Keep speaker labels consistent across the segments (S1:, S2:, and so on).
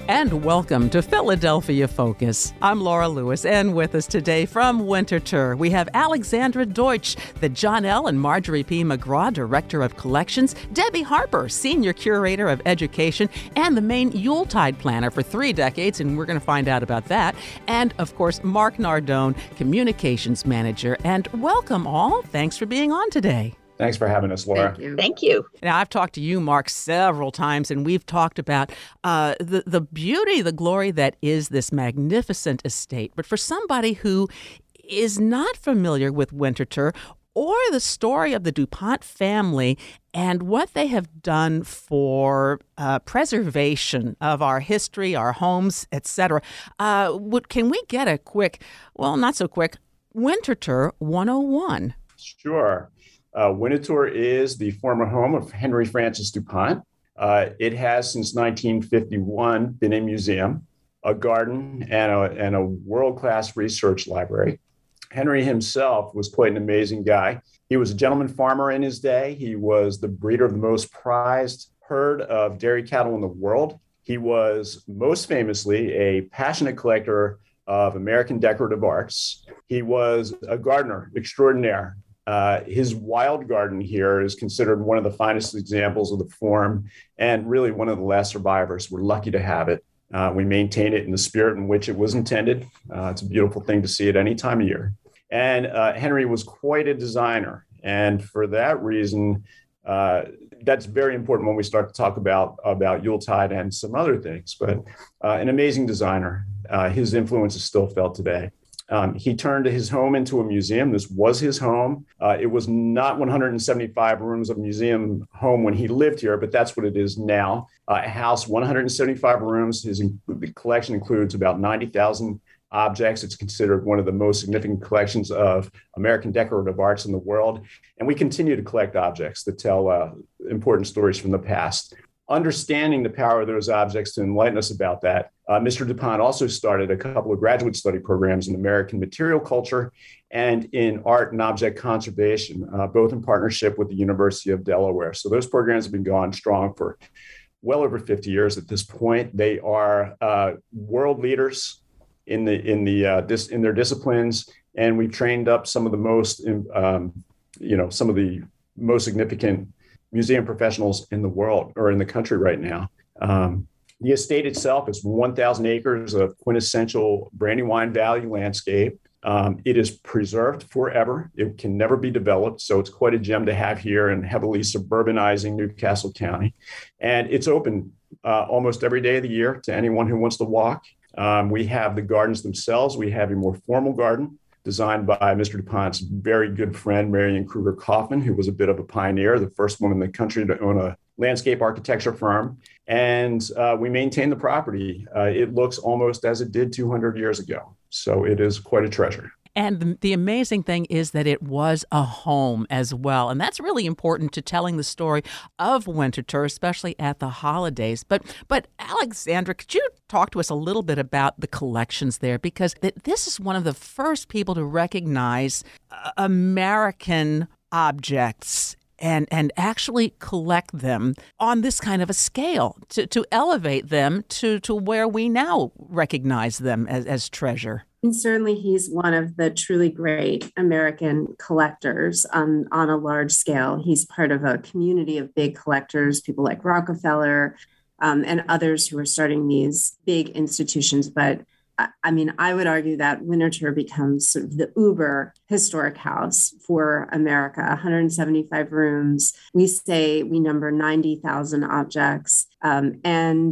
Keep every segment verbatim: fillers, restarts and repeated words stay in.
S1: And welcome to Philadelphia Focus. I'm Laura Lewis, and with us today from Winterthur, we have Alexandra Deutsch, the John L. and Marjorie P. McGraw Director of Collections, Debbie Harper, Senior Curator of Education, and the main Yuletide planner for three decades, and we're going to find out about that. And, of course, Mark Nardone, Communications Manager. And welcome all. Thanks for being on today.
S2: Thanks for having us, Laura.
S3: Thank you. Thank you.
S1: Now, I've talked to you, Mark, several times, and we've talked about uh, the, the beauty, the glory that is this magnificent estate. But for somebody who is not familiar with Winterthur or the story of the DuPont family and what they have done for uh, preservation of our history, our homes, et cetera, uh, would, can we get a quick, well, not so quick, Winterthur one oh one?
S2: Sure. Uh, Winterthur is the former home of Henry Francis DuPont. Uh, it has, since nineteen fifty-one, been a museum, a garden, and a, and a world-class research library. Henry himself was quite an amazing guy. He was a gentleman farmer in his day. He was the breeder of the most prized herd of dairy cattle in the world. He was most famously a passionate collector of American decorative arts. He was a gardener extraordinaire. Uh, his wild garden here is considered one of the finest examples of the form and really one of the last survivors. We're lucky to have it. Uh, we maintain it in the spirit in which it was intended. Uh, it's a beautiful thing to see at any time of year. And uh, Henry was quite a designer. And for that reason, uh, that's very important when we start to talk about, about Yuletide and some other things. But uh, an amazing designer. Uh, his influence is still felt today. Um, he turned his home into a museum. This was his home. Uh, it was not one hundred seventy-five rooms of museum home when he lived here, but that's what it is now. Uh, a house, one hundred seventy-five rooms. His the collection includes about ninety thousand objects. It's considered one of the most significant collections of American decorative arts in the world. And we continue to collect objects that tell uh, important stories from the past. Understanding the power of those objects to enlighten us about that, uh, Mister DuPont also started a couple of graduate study programs in American material culture and in art and object conservation, uh, both in partnership with the University of Delaware. So those programs have been going strong for well over fifty years at this point. They are uh, world leaders in the in the uh, dis, in their disciplines, and we've trained up some of the most, um, you know, some of the most significant museum professionals in the world or in the country right now. Um, the estate itself is one thousand acres of quintessential Brandywine Valley landscape. Um, it is preserved forever. It can never be developed. So it's quite a gem to have here in heavily suburbanizing Newcastle County. And it's open uh, almost every day of the year to anyone who wants to walk. Um, we have the gardens themselves. We have a more formal garden designed by Mister DuPont's very good friend, Marion Kruger Kaufman, who was a bit of a pioneer, the first woman in the country to own a landscape architecture firm. And uh, we maintain the property. Uh, it looks almost as it did two hundred years ago. So it is quite a treasure.
S1: And the, the amazing thing is that it was a home as well. And that's really important to telling the story of Winterthur, especially at the holidays. But but Alexandra, could you talk to us a little bit about the collections there? Because th- this is one of the first people to recognize uh, American objects and and actually collect them on this kind of a scale, to, to elevate them to, to where we now recognize them as, as treasure.
S3: And certainly he's one of the truly great American collectors on, on a large scale. He's part of a community of big collectors, people like Rockefeller um, and others who are starting these big institutions. But I mean, I would argue that Winterthur becomes sort of the uber historic house for America, one hundred seventy-five rooms. We say we number ninety thousand objects. Um, and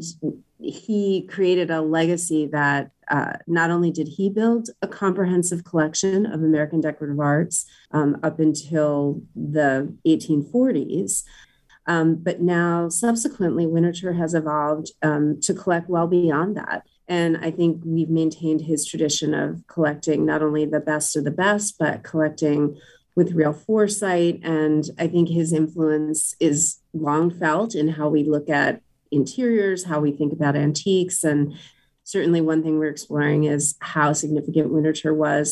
S3: he created a legacy that uh, not only did he build a comprehensive collection of American decorative arts um, up until the eighteen forties, um, but now subsequently Winterthur has evolved um, to collect well beyond that. And I think we've maintained his tradition of collecting not only the best of the best, but collecting with real foresight. And I think his influence is long felt in how we look at interiors, how we think about antiques. And certainly one thing we're exploring is how significant Winterthur was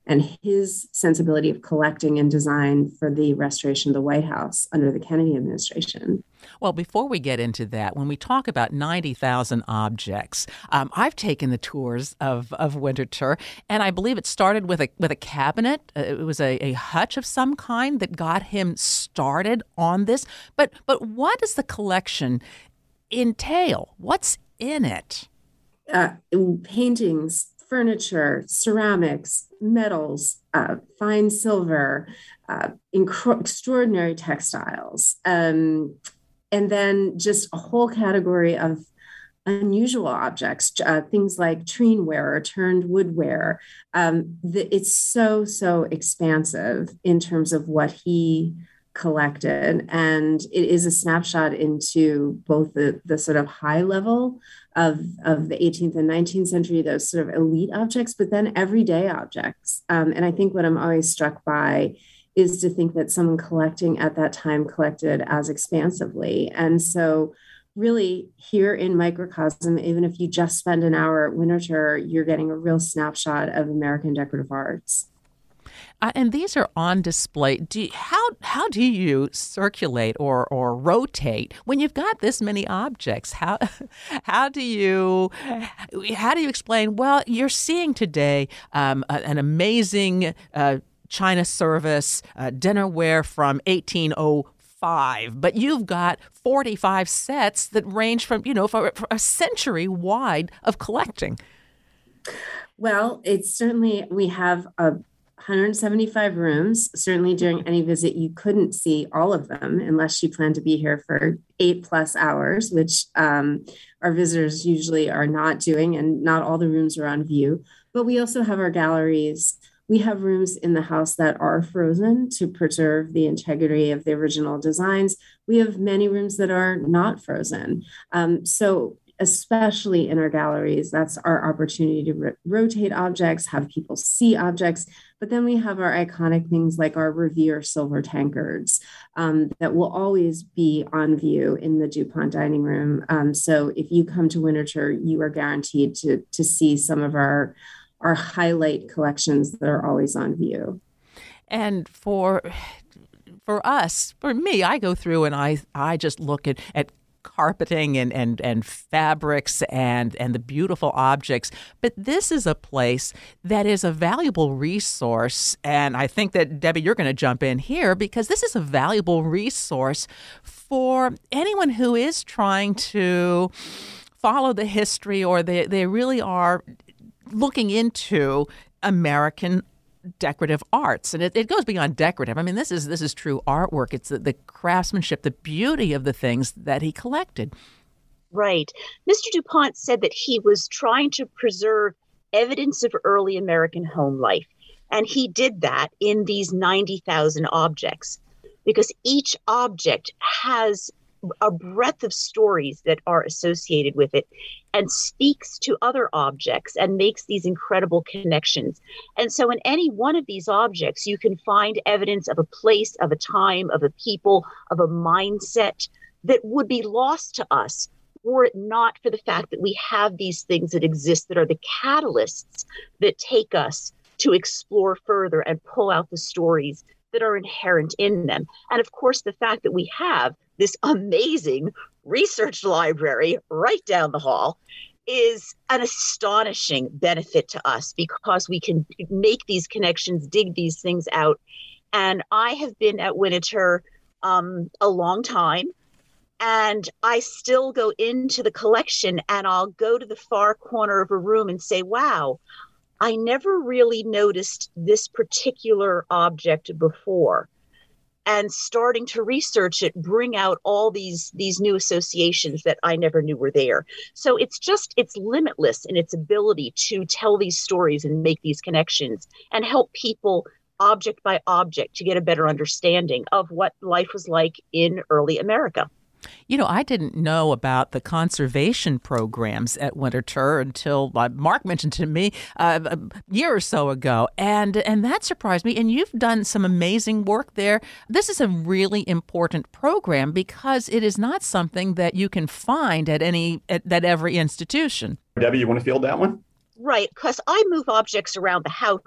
S3: and his sensibility of collecting and design for the restoration of the White House under the Kennedy administration.
S1: Well, before we get into that, when we talk about ninety thousand objects, um, I've taken the tours of, of Winterthur, and I believe it started with a with a cabinet. Uh, it was a, a hutch of some kind that got him started on this. But but what does the collection entail? What's in it?
S3: Uh, paintings, furniture, ceramics, metals, uh, fine silver, uh, inc- extraordinary textiles. Um, And then just a whole category of unusual objects, uh, things like treenware or turned woodware. Um, the, it's so, so expansive in terms of what he collected. And it is a snapshot into both the, the sort of high level of, of the eighteenth and nineteenth century, those sort of elite objects, but then everyday objects. Um, and I think what I'm always struck by is to think that someone collecting at that time collected as expansively. And so really here in Microcosm, even if you just spend an hour at Winterthur, you're getting a real snapshot of American decorative arts.
S1: Uh, and these are on display. Do you, how how do you circulate or or rotate when you've got this many objects? How how do you how do you explain? Well, you're seeing today um, a, an amazing Uh, China service, uh, dinnerware from eighteen oh five, but you've got forty-five sets that range from, you know, for, for a century wide of collecting.
S3: Well, it's certainly, we have a one hundred seventy-five rooms. Certainly during any visit, you couldn't see all of them unless you plan to be here for eight plus hours, which um, our visitors usually are not doing, and not all the rooms are on view. But we also have our galleries. We have rooms in the house that are frozen to preserve the integrity of the original designs. We have many rooms that are not frozen. Um, so especially in our galleries, that's our opportunity to ro- rotate objects, have people see objects. But then we have our iconic things like our Revere silver tankards um, that will always be on view in the DuPont dining room. Um, so if you come to Winterthur, you are guaranteed to, to see some of our our highlight collections that are always on view.
S1: And for for us, for me, I go through and I I just look at, at carpeting and, and, and fabrics and, and the beautiful objects. But this is a place that is a valuable resource. And I think that, Debbie, you're going to jump in here because this is a valuable resource for anyone who is trying to follow the history, or they, they really are looking into American decorative arts. And it, it goes beyond decorative. I mean, this is this is true artwork. It's the, the craftsmanship, the beauty of the things that he collected.
S4: Right. Mister DuPont said that he was trying to preserve evidence of early American home life. And he did that in these ninety thousand objects, because each object has a breadth of stories that are associated with it and speaks to other objects and makes these incredible connections. And so in any one of these objects, you can find evidence of a place, of a time, of a people, of a mindset that would be lost to us were it not for the fact that we have these things that exist that are the catalysts that take us to explore further and pull out the stories that are inherent in them. And of course, the fact that we have this amazing research library right down the hall is an astonishing benefit to us, because we can make these connections, dig these things out. And I have been at Winterthur um, a long time, and I still go into the collection and I'll go to the far corner of a room and say, wow, I never really noticed this particular object before. And starting to research it, bring out all these, these new associations that I never knew were there. So it's just, it's limitless in its ability to tell these stories and make these connections and help people object by object to get a better understanding of what life was like in early America.
S1: You know, I didn't know about the conservation programs at Winterthur until uh, Mark mentioned to me uh, a year or so ago, and and that surprised me. And you've done some amazing work there. This is a really important program because it is not something that you can find at any at, at every institution.
S2: Debbie, you want to field that one?
S4: Right, because I move objects around the house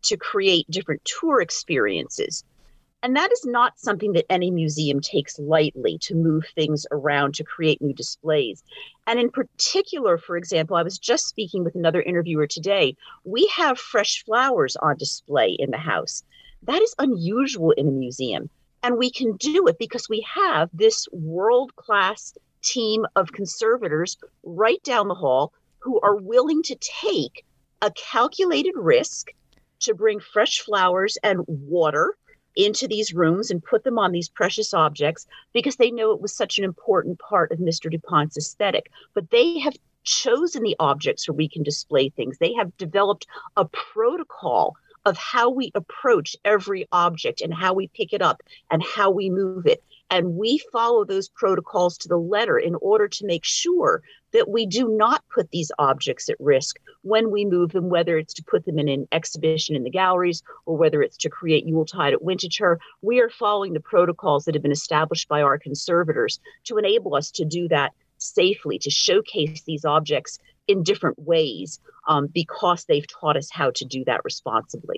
S4: to create different tour experiences. And that is not something that any museum takes lightly, to move things around to create new displays. And in particular, for example, I was just speaking with another interviewer today. We have fresh flowers on display in the house. That is unusual in a museum. And we can do it because we have this world-class team of conservators right down the hall who are willing to take a calculated risk to bring fresh flowers and water into these rooms and put them on these precious objects because they know it was such an important part of Mister DuPont's aesthetic. But they have chosen the objects where we can display things. They have developed a protocol of how we approach every object and how we pick it up and how we move it. And we follow those protocols to the letter in order to make sure that we do not put these objects at risk when we move them, whether it's to put them in an exhibition in the galleries or whether it's to create Yuletide at Winterthur. We are following the protocols that have been established by our conservators to enable us to do that safely, to showcase these objects in different ways um, because they've taught us how to do that responsibly.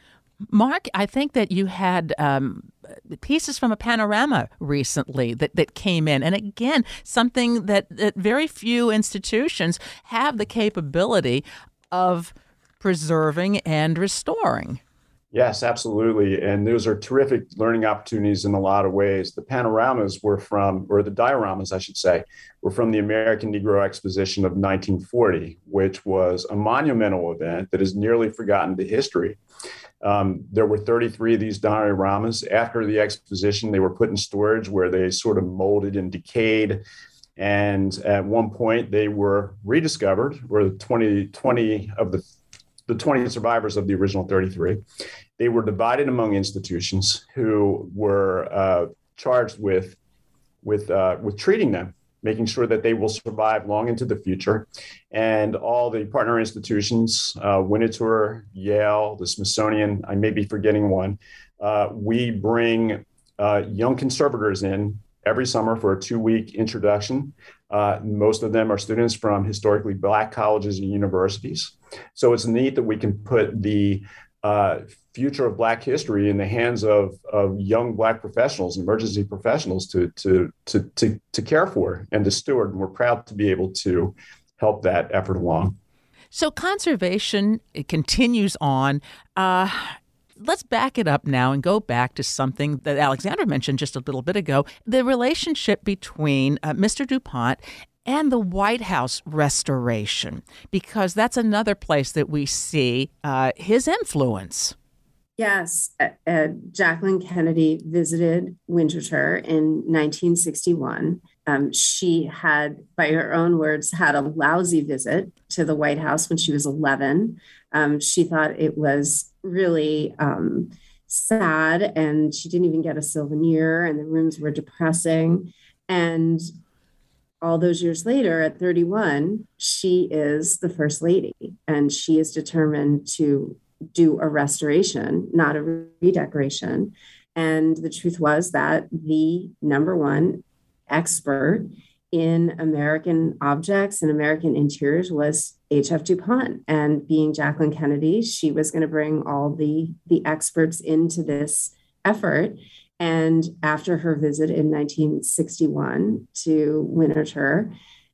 S1: Mark, I think that you had um, pieces from a panorama recently that, that came in. And again, something that, that very few institutions have the capability of preserving and restoring.
S2: Yes, absolutely. And those are terrific learning opportunities in a lot of ways. The panoramas were from, or the dioramas, I should say, were from the American Negro Exposition of nineteen forty, which was a monumental event that is nearly forgotten to history. Um, there were thirty-three of these dioramas. After the exposition, they were put in storage where they sort of molded and decayed. And at one point, they were rediscovered, or twenty, twenty of the the twenty survivors of the original thirty-three. They were divided among institutions who were uh, charged with, with, uh, with treating them, making sure that they will survive long into the future. And all the partner institutions, uh, Winterthur, Yale, the Smithsonian, I may be forgetting one, uh, we bring uh, young conservators in every summer for a two-week introduction. Uh, most of them are students from historically Black colleges and universities. So it's neat that we can put the uh, future of Black history in the hands of, of young Black professionals, emergency professionals to, to, to, to, to care for and to steward. And we're proud to be able to help that effort along.
S1: So conservation, it continues on. Uh, let's back it up now and go back to something that Alexandra mentioned just a little bit ago, the relationship between uh, Mister DuPont and the White House restoration, because that's another place that we see uh, his influence.
S3: Yes, uh, uh, Jacqueline Kennedy visited Winterthur in nineteen sixty-one. Um, she had, by her own words, had a lousy visit to the White House when she was eleven. Um, she thought it was really um, sad, and she didn't even get a souvenir, and the rooms were depressing. And all those years later, at thirty-one, she is the first lady, and she is determined to do a restoration, not a redecoration. And the truth was that the number one expert in American objects and American interiors was H F DuPont. And being Jacqueline Kennedy, she was going to bring all the, the experts into this effort. And after her visit in nineteen sixty-one to Winterthur,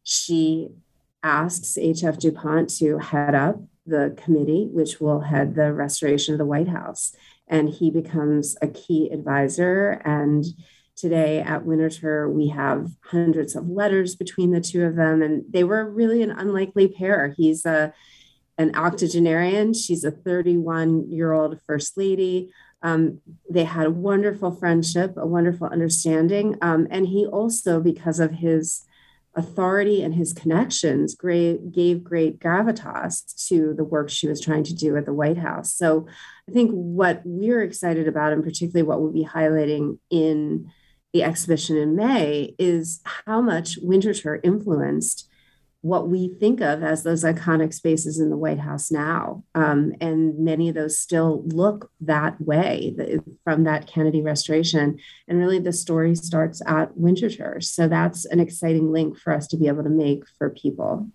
S3: she asks H F DuPont to head up the committee, which will head the restoration of the White House. And he becomes a key advisor. And today at Winterthur, we have hundreds of letters between the two of them. And they were really an unlikely pair. He's a, an octogenarian. She's a thirty-one-year-old first lady. Um, they had a wonderful friendship, a wonderful understanding. Um, and he also, because of his authority and his connections, great, gave great gravitas to the work she was trying to do at the White House. So I think what we're excited about, and particularly what we'll be highlighting in the exhibition in May, is how much Winterthur influenced what we think of as those iconic spaces in the White House now. Um, and many of those still look that way the, from that Kennedy restoration. And really the story starts at Winterthur. So that's an exciting link for us to be able to make for people.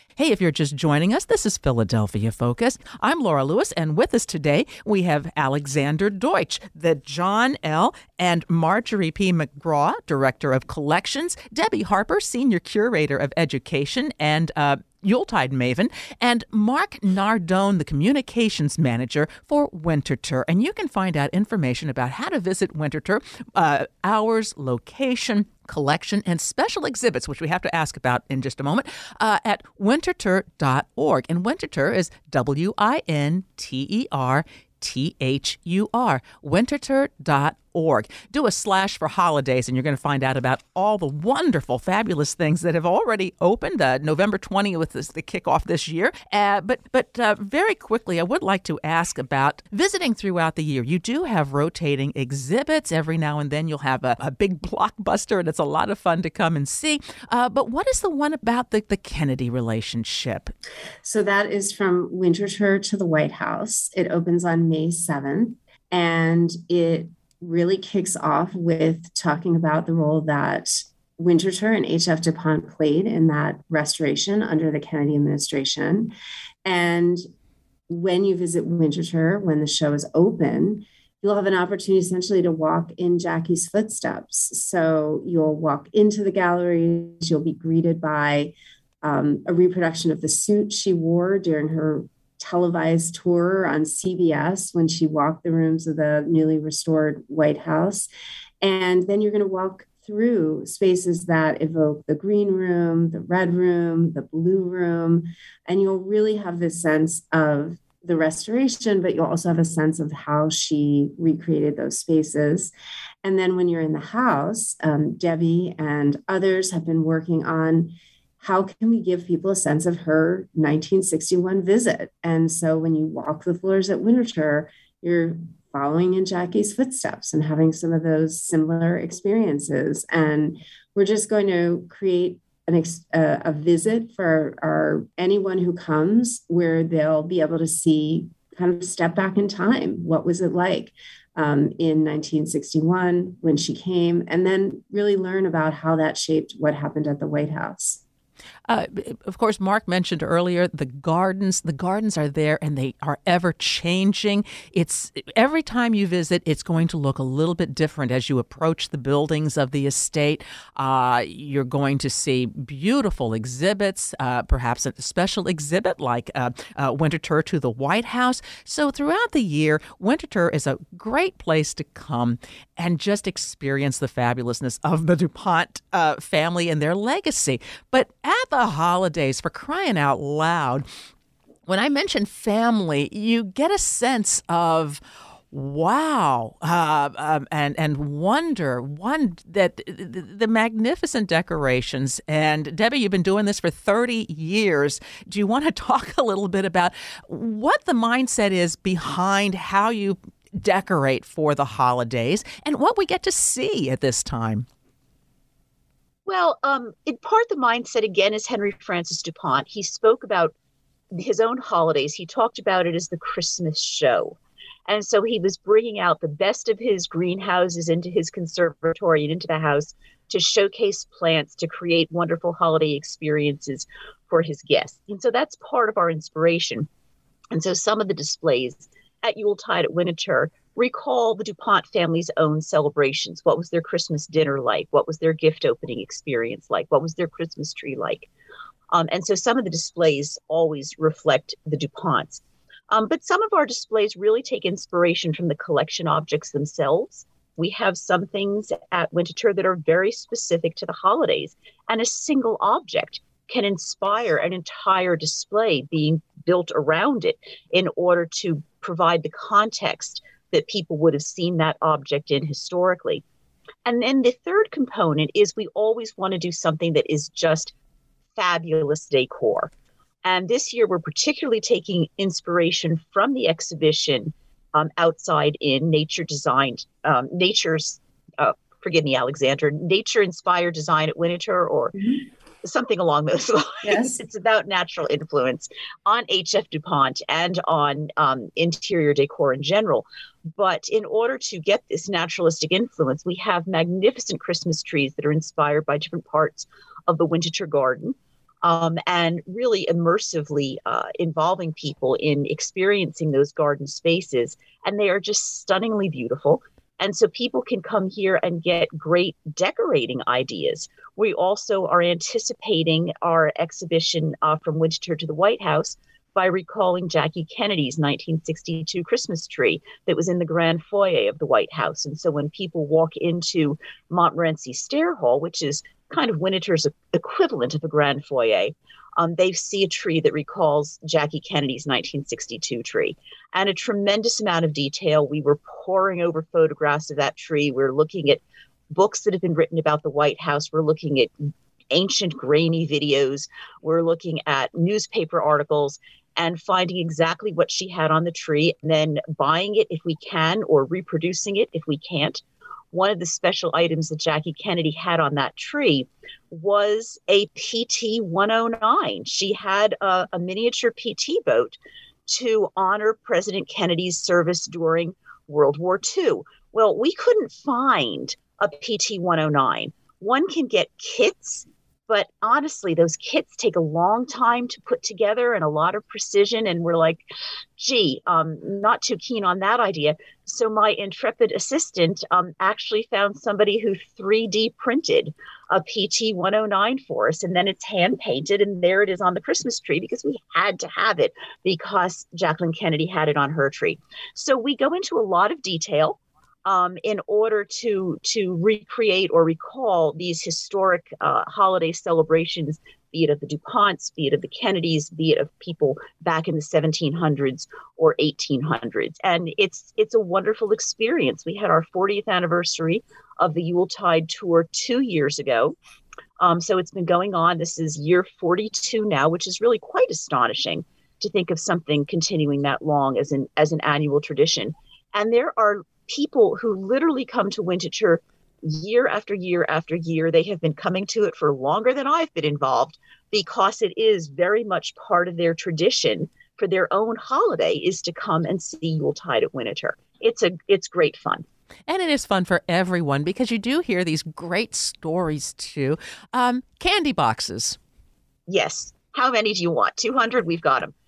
S1: Hey, if you're just joining us, this is Philadelphia Focus. I'm Laura Lewis, and with us today, we have Alexander Deutsch, the John L. and Marjorie P. McGraw, Director of Collections, Debbie Harper, Senior Curator of Education, and uh, Yuletide Maven, and Mark Nardone, the Communications Manager for Winterthur. And you can find out information about how to visit Winterthur, uh, hours, location, collection, and special exhibits, which we have to ask about in just a moment, uh, at winterthur dot org. And Winterthur is W I N T E R T H U R, winterthur dot org. Do a slash for holidays, and you're going to find out about all the wonderful, fabulous things that have already opened. Uh, November twentieth is the kickoff this year. Uh, but but uh, very quickly, I would like to ask about visiting throughout the year. You do have rotating exhibits. Every now and then you'll have a, a big blockbuster, and it's a lot of fun to come and see. Uh, but what is the one about the, the Kennedy relationship?
S3: So that is from Winterthur to the White House. It opens on May seventh, and it really kicks off with talking about the role that Winterthur and H F DuPont played in that restoration under the Kennedy administration. And when you visit Winterthur, when the show is open, you'll have an opportunity essentially to walk in Jackie's footsteps. So you'll walk into the galleries, you'll be greeted by um, a reproduction of the suit she wore during her televised tour on C B S when she walked the rooms of the newly restored White House. And then you're going to walk through spaces that evoke the green room, the red room, the blue room, and you'll really have this sense of the restoration, but you'll also have a sense of how she recreated those spaces. And then when you're in the house, um, Debbie and others have been working on how can we give people a sense of her nineteen sixty-one visit? And so when you walk the floors at Winterthur, you're following in Jackie's footsteps and having some of those similar experiences. And we're just going to create an ex- uh, a visit for our anyone who comes where they'll be able to see, kind of step back in time. What was it like um, in nineteen sixty-one when she came? And then really learn about how that shaped what happened at the White House.
S1: Uh, of course, Mark mentioned earlier the gardens. The gardens are there, and they are ever changing. It's every time you visit, it's going to look a little bit different as you approach the buildings of the estate. Uh, you're going to see beautiful exhibits, uh, perhaps a special exhibit like uh, uh, Winterthur to the White House. So throughout the year, Winterthur is a great place to come and just experience the fabulousness of the DuPont uh, family and their legacy. But at the holidays, for crying out loud, when I mention family, you get a sense of wow uh, um, and and wonder, one that the, the magnificent decorations. And Debbie, you've been doing this for thirty years. Do you want to talk a little bit about what the mindset is behind how you decorate for the holidays and what we get to see at this time?
S4: Well, um, in part, the mindset, again, is Henry Francis DuPont. He spoke about his own holidays. He talked about it as the Christmas show. And so he was bringing out the best of his greenhouses into his conservatory and into the house to showcase plants, to create wonderful holiday experiences for his guests. And so that's part of our inspiration. And so some of the displays at Yuletide at Winterthur recall the DuPont family's own celebrations. What was their Christmas dinner like? What was their gift opening experience like? What was their Christmas tree like? Um, and so some of the displays always reflect the DuPonts. Um, but some of our displays really take inspiration from the collection objects themselves. We have some things at Winterthur that are very specific to the holidays, and a single object can inspire an entire display being built around it in order to provide the context that people would have seen that object in historically. And then the third component is we always want to do something that is just fabulous decor. And this year, we're particularly taking inspiration from the exhibition um, outside in Nature Designed, um, Nature's, uh, forgive me, Alexander, Nature Inspired Design at Winterthur, or mm-hmm. something along those lines. Yes. It's about natural influence on H F DuPont and on um, interior decor in general. But in order to get this naturalistic influence, we have magnificent Christmas trees that are inspired by different parts of the Winterthur garden. um, and really immersively uh, involving people in experiencing those garden spaces. And they are just stunningly beautiful. And so people can come here and get great decorating ideas. We also are anticipating our exhibition uh, From Winterthur to the White House by recalling Jackie Kennedy's nineteen sixty-two Christmas tree that was in the grand foyer of the White House. And so when people walk into Montmorency Stair Hall, which is kind of Winterthur's equivalent of a grand foyer, um, they see a tree that recalls Jackie Kennedy's nineteen sixty-two tree. And a tremendous amount of detail. We were poring over photographs of that tree. We're looking at books that have been written about the White House. We're looking at ancient grainy videos. We're looking at newspaper articles and finding exactly what she had on the tree, and then buying it if we can, or reproducing it if we can't. One of the special items that Jackie Kennedy had on that tree was a P T one oh nine. She had a, a miniature P T boat to honor President Kennedy's service during World War Two. Well, we couldn't find a P T one oh nine. One can get kits, but honestly, those kits take a long time to put together and a lot of precision. And we're like, gee, um, not too keen on that idea. So my intrepid assistant um, actually found somebody who three D printed a P T one oh nine for us. And then it's hand painted. And there it is on the Christmas tree, because we had to have it because Jacqueline Kennedy had it on her tree. So we go into a lot of detail Um, in order to to recreate or recall these historic uh, holiday celebrations, be it of the DuPonts, be it of the Kennedys, be it of people back in the seventeen hundreds or eighteen hundreds. And it's it's a wonderful experience. We had our fortieth anniversary of the Yuletide tour two years ago. Um, so it's been going on. This is year forty-two now, which is really quite astonishing to think of something continuing that long as an as an annual tradition. And there are people who literally come to Winterthur year after year after year. They have been coming to it for longer than I've been involved, because it is very much part of their tradition for their own holiday is to come and see Yuletide at Winterthur. It's a it's great fun.
S1: And it is fun for everyone, because you do hear these great stories too. Um, candy boxes.
S4: Yes. How many do you want? two hundred? We've got them.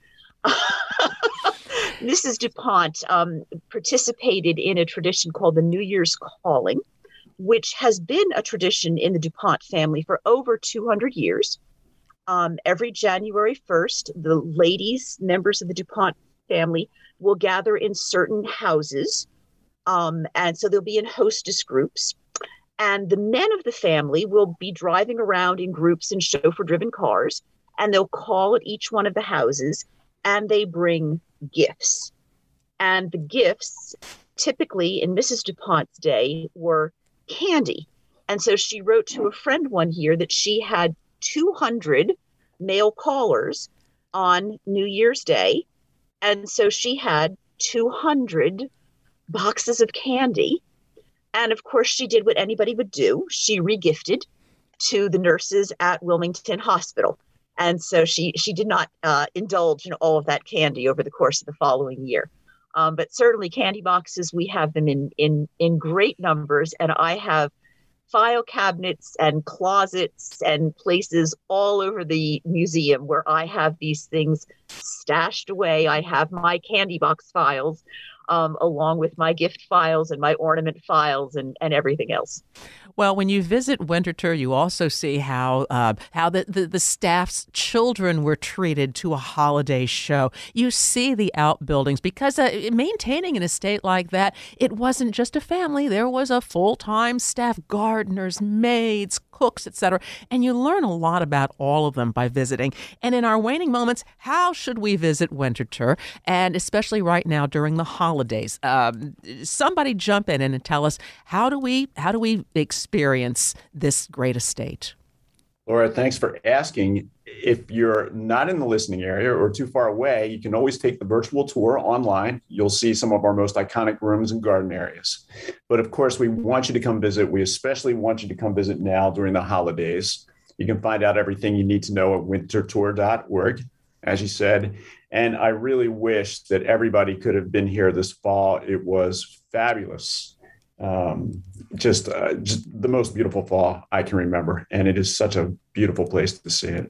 S4: Missus DuPont um, participated in a tradition called the New Year's Calling, which has been a tradition in the DuPont family for over two hundred years. Um, every January first, the ladies, members of the DuPont family, will gather in certain houses. Um, and so they'll be in hostess groups. And the men of the family will be driving around in groups in chauffeur-driven cars, and they'll call at each one of the houses, and they bring gifts. And the gifts, typically in Missus DuPont's day, were candy. And so she wrote to a friend one year that she had two hundred male callers on New Year's Day. And so she had two hundred boxes of candy. And of course, she did what anybody would do. She regifted to the nurses at Wilmington Hospital. And so she she did not uh, indulge in all of that candy over the course of the following year. Um, but certainly candy boxes, we have them in, in, in great numbers. And I have file cabinets and closets and places all over the museum where I have these things stashed away. I have my candy box files um, along with my gift files and my ornament files and, and everything else.
S1: Well, when you visit Winterthur, you also see how uh, how the, the, the staff's children were treated to a holiday show. You see the outbuildings, because uh, maintaining an estate like that, it wasn't just a family. There was a full-time staff, gardeners, maids, cooks, et cetera. And you learn a lot about all of them by visiting. And in our waning moments, how should we visit Winterthur? And especially right now during the holidays, um, somebody jump in and tell us, how do we how do we experience this great estate?
S2: Laura, thanks for asking. If you're not in the listening area or too far away, you can always take the virtual tour online. You'll see some of our most iconic rooms and garden areas. But of course, we want you to come visit. We especially want you to come visit now during the holidays. You can find out everything you need to know at winter tour dot org, as you said. And I really wish that everybody could have been here this fall. It was fabulous. Um, just, uh, just the most beautiful fall I can remember. And it is such a beautiful place to see it.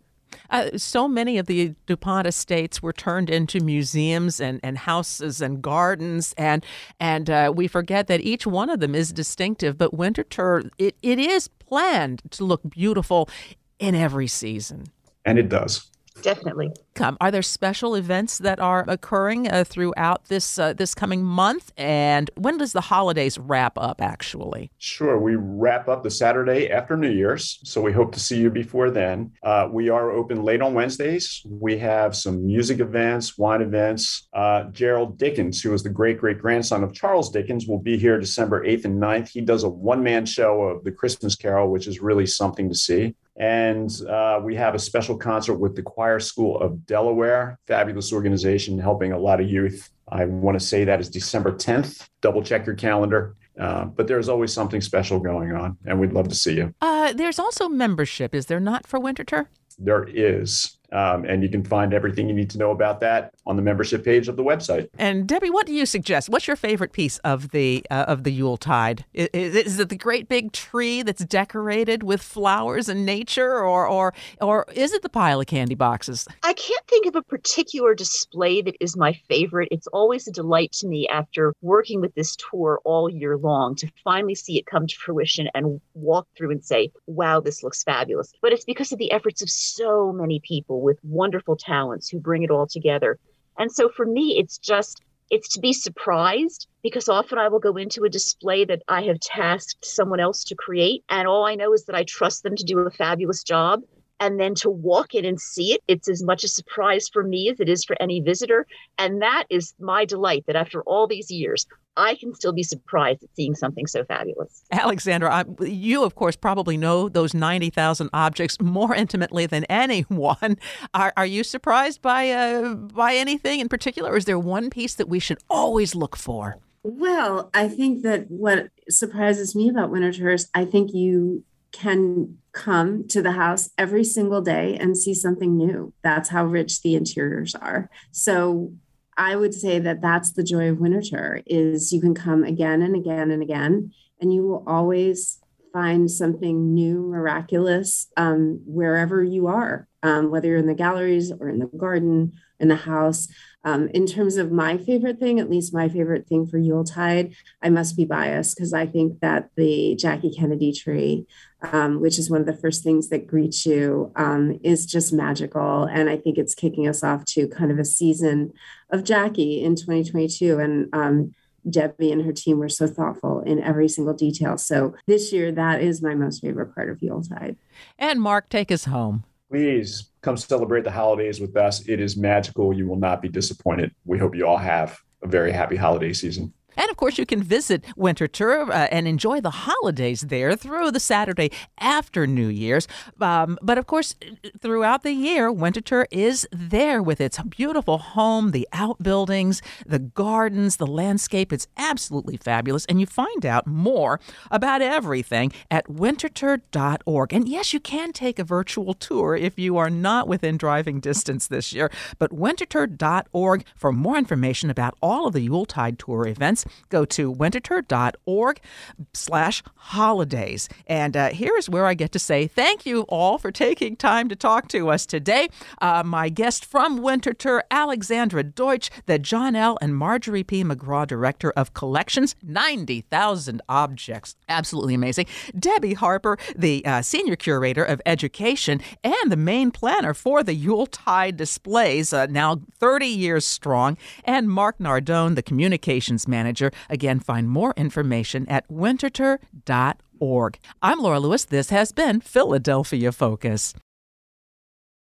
S1: Uh, so many of the DuPont estates were turned into museums and, and houses and gardens, and and uh, we forget that each one of them is distinctive. But Winterthur, it, it is planned to look beautiful in every season.
S2: And it does.
S4: Definitely.
S1: Come, are there special events that are occurring uh, throughout this uh, this coming month? And when does the holidays wrap up, actually?
S2: Sure. We wrap up the Saturday after New Year's, so we hope to see you before then. Uh, we are open late on Wednesdays. We have some music events, wine events. Uh, Gerald Dickens, who was the great-great-grandson of Charles Dickens, will be here December eighth and ninth. He does a one-man show of The Christmas Carol, which is really something to see. And uh, we have a special concert with the Choir School of Delaware, fabulous organization helping a lot of youth. I want to say that is December tenth. Double check your calendar. Uh, but there's always something special going on, and we'd love to see you.
S1: Uh, there's also membership, is there not, for Winterthur?
S2: There is. Um, and you can find everything you need to know about that on the membership page of the website.
S1: And Debbie, what do you suggest? What's your favorite piece of the uh, of the Yuletide? Is, is it the great big tree that's decorated with flowers and nature, or or or is it the pile of candy boxes?
S4: I can't think of a particular display that is my favorite. It's always a delight to me after working with this tour all year long to finally see it come to fruition and walk through and say, wow, this looks fabulous. But it's because of the efforts of so many people with wonderful talents who bring it all together. And so for me, it's just, it's to be surprised, because often I will go into a display that I have tasked someone else to create. And all I know is that I trust them to do a fabulous job. And then to walk in and see it, it's as much a surprise for me as it is for any visitor. And that is my delight, that after all these years, I can still be surprised at seeing something so fabulous.
S1: Alexandra, I, you, of course, probably know those ninety thousand objects more intimately than anyone. Are, are you surprised by uh, by anything in particular, or is there one piece that we should always look for?
S3: Well, I think that what surprises me about Winterthur is I think you can come to the house every single day and see something new. That's how rich the interiors are. So I would say that that's the joy of Winterthur, is you can come again and again and again, and you will always find something new, miraculous, um, wherever you are, um, whether you're in the galleries or in the garden, in the house. Um, in terms of my favorite thing, at least my favorite thing for Yuletide, I must be biased because I think that the Jackie Kennedy tree, um, which is one of the first things that greets you, um, is just magical. And I think it's kicking us off to kind of a season of Jackie in twenty twenty-two. And um, Debbie and her team were so thoughtful in every single detail. So this year, that is my most favorite part of Yuletide.
S1: And Mark, take us home.
S2: Please come celebrate the holidays with us. It is magical. You will not be disappointed. We hope you all have a very happy holiday season.
S1: And, of course, you can visit Winterthur uh, and enjoy the holidays there through the Saturday after New Year's. Um, but, of course, throughout the year, Winterthur is there with its beautiful home, the outbuildings, the gardens, the landscape. It's absolutely fabulous. And you find out more about everything at winterthur dot org. And, yes, you can take a virtual tour if you are not within driving distance this year. But winterthur dot org for more information about all of the Yuletide tour events. Go to winterthur dot org slash holidays. And uh, here is where I get to say thank you all for taking time to talk to us today. Uh, my guest from Winterthur, Alexandra Deutsch, the John L. and Marjorie P. McGraw Director of Collections, ninety thousand objects. Absolutely amazing. Debbie Harper, the uh, Senior Curator of Education and the main planner for the Yuletide displays, uh, now thirty years strong. And Mark Nardone, the Communications Manager. Again, find more information at winterthur dot org. I'm Laura Lewis. This has been Philadelphia Focus.